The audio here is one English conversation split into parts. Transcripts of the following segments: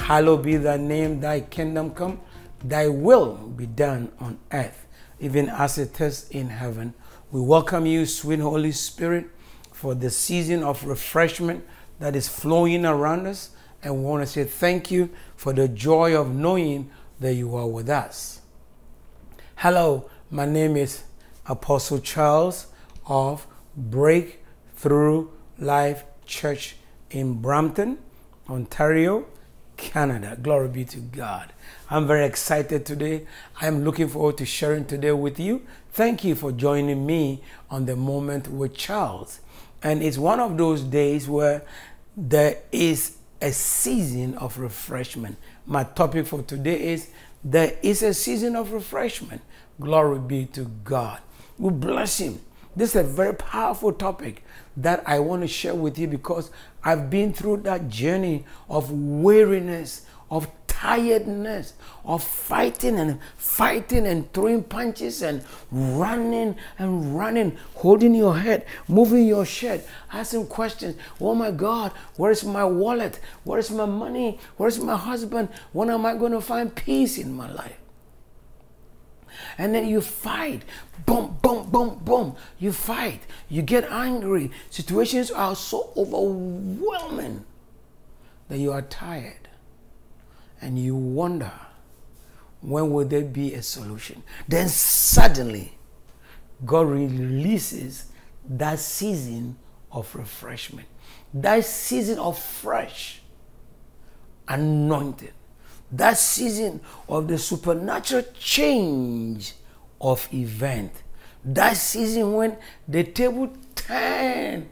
Hallowed be thy name, thy kingdom come, thy will be done on earth, even as it is in heaven. We welcome you, sweet Holy Spirit, for the season of refreshment that is flowing around us. And we want to say thank you for the joy of knowing that you are with us. Hello, my name is Apostle Charles of Breakthrough Life Church in Brampton, Ontario, Canada. Glory be to God. I'm very excited today. I'm looking forward to sharing today with you. Thank you for joining me on The Moment with Charles. And it's one of those days where there is a season of refreshment. My topic for today is there is a season of refreshment. Glory be to God. We bless Him. This is a very powerful topic that I want to share with you because I've been through that journey of weariness, of tiredness, of fighting and throwing punches and running, holding your head, moving your shirt, asking questions. Oh my God, where's my wallet? Where's my money? Where's my husband? When am I going to find peace in my life? And then you fight, boom, boom, boom, boom. You fight, you get angry. Situations are so overwhelming that you are tired. And you wonder, when will there be a solution? Then suddenly, God releases that season of refreshment, that season of fresh anointing, that season of the supernatural change of event, that season when the table turn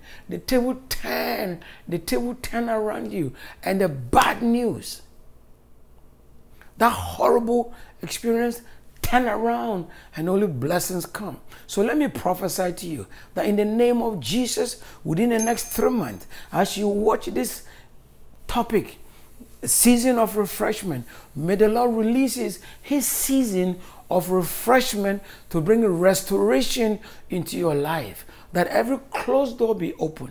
around you, and the bad news, that horrible experience, turn around and only blessings come. So let me prophesy to you that in the name of Jesus, within the next 3 months, as you watch this topic, season of refreshment, may the Lord releases His season of refreshment to bring restoration into your life. That every closed door be open,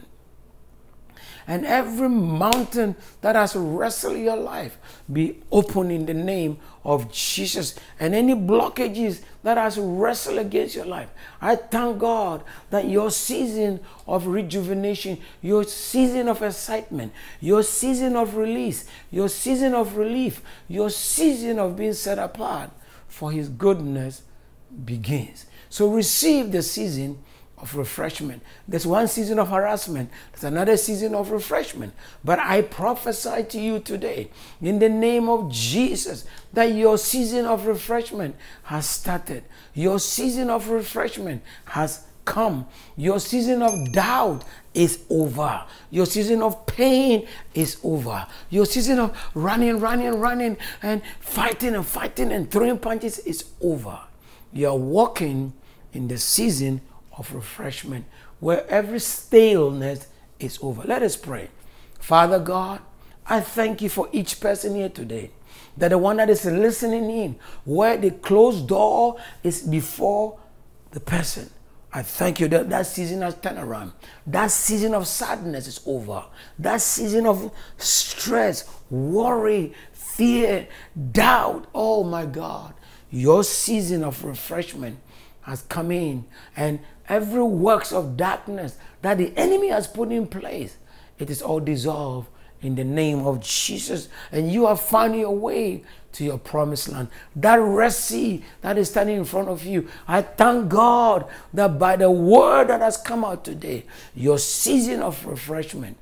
and every mountain that has wrestled your life be open in the name of Jesus. And any blockages that has wrestled against your life, I thank God that your season of rejuvenation, your season of excitement, your season of release, your season of relief, your season of being set apart for His goodness begins. So receive the season of refreshment. There's one season of harassment. There's another season of refreshment. But I prophesy to you today, in the name of Jesus, that your season of refreshment has started. Your season of refreshment has come. Your season of doubt is over. Your season of pain is over. Your season of running and fighting and throwing punches is over. You're walking in the season of refreshment, where every staleness is over. Let us pray. Father God, I thank you for each person here today, that the one that is listening in, where the closed door is before the person. I thank you that that season has turned around. That season of sadness is over. That season of stress, worry, fear, doubt, oh my God, your season of refreshment has come in, and every works of darkness that the enemy has put in place, it is all dissolved in the name of Jesus. And you have found your way to your promised land. That Red Sea that is standing in front of you, I thank God that by the word that has come out today, your season of refreshment,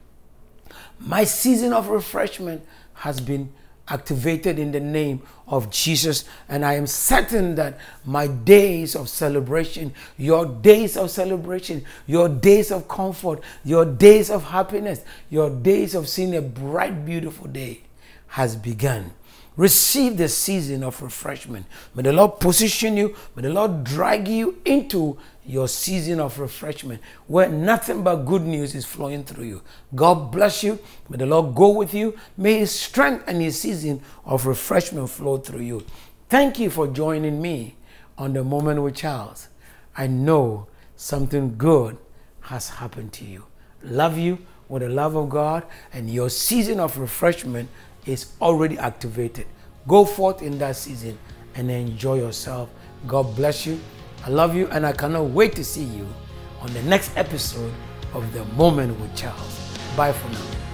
my season of refreshment has been activated in the name of Jesus. And I am certain that my days of celebration, your days of celebration, your days of comfort, your days of happiness, your days of seeing a bright, beautiful day has begun. Receive the season of refreshment. May the Lord position you. May the Lord drag you into your season of refreshment, where nothing but good news is flowing through you. God bless you. May the Lord go with you. May His strength and His season of refreshment flow through you. Thank you for joining me on The Moment with Charles. I know something good has happened to you. Love you with the love of God, and your season of refreshment is already activated. Go forth in that season and enjoy yourself. God bless you. I love you, and I cannot wait to see you on the next episode of The Moment with Charles. Bye for now.